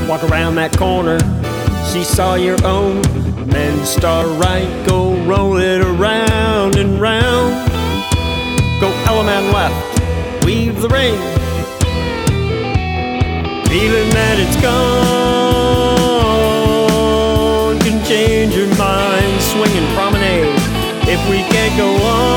Walk around that corner, she saw your own. Men star right, go roll it around and round. Go element left, weave the ring. Feeling that it's gone can change your mind. Swinging promenade, if we can't go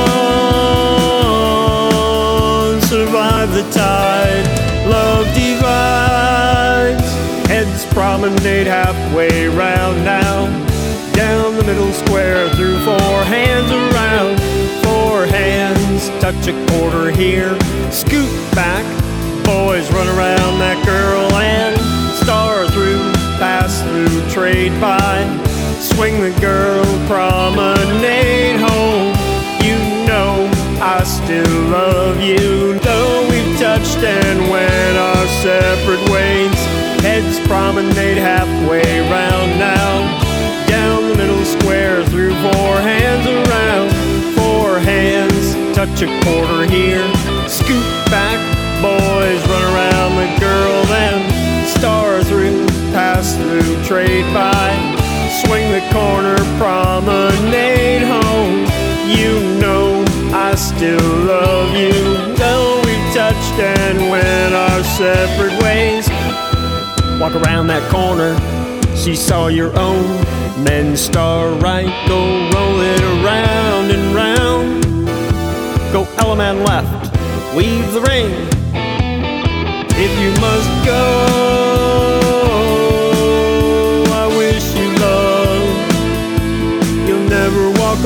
on, survive the tide. Love divides, heads promenade halfway round now. Down the middle square, through four hands around. Four hands, touch a quarter here. Scoot back, boys run around that girl and star through, pass through, trade by. Swing the girl, promenade home. You know I still love you, though we've touched and went our separate ways. Heads promenade halfway round now. Down the middle square, through four hands around. Four hands, touch a quarter here. Scoot back, boys run around the girl, then star through, pass through, trade by. Swing the corner, promenade home. You know I still love you, though we've touched and went our separate ways. Walk around that corner, she saw your own. Men star right, go roll it around and round. Go element left, weave the ring. If you must go, I wish you love. You'll never walk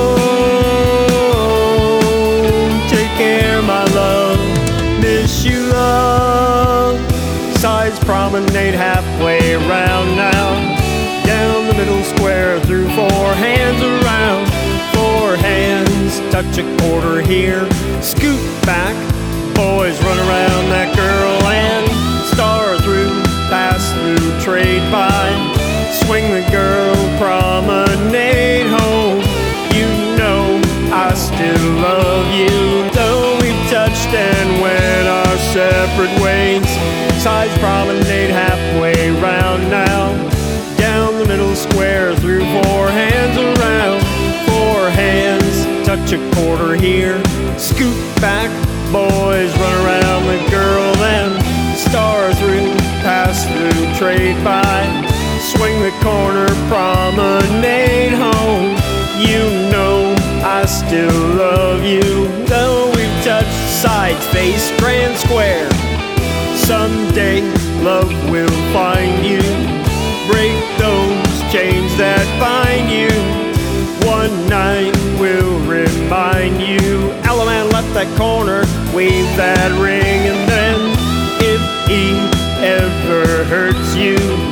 alone. Take care, my love, miss you, love. Sides promenade halfway around now. Down the middle square, through four hands around. Four hands, touch a quarter here. Scoot back, boys run around that girl and star through, pass through, trade by. Swing the girl, promenade home. You know I still love you, though we've touched and went our separate ways. Sides promenade halfway round now. Down the middle square, through four hands around. Four hands, touch a quarter here. Scoot back, boys run around the girl, then star through, pass through, trade by. Swing the corner, promenade home. You know I still love you, though we've touched sides, face, grand square. Someday love will find you, break those chains that bind you. One night will remind you. Element left that corner, wave that ring, and then if he ever hurts you,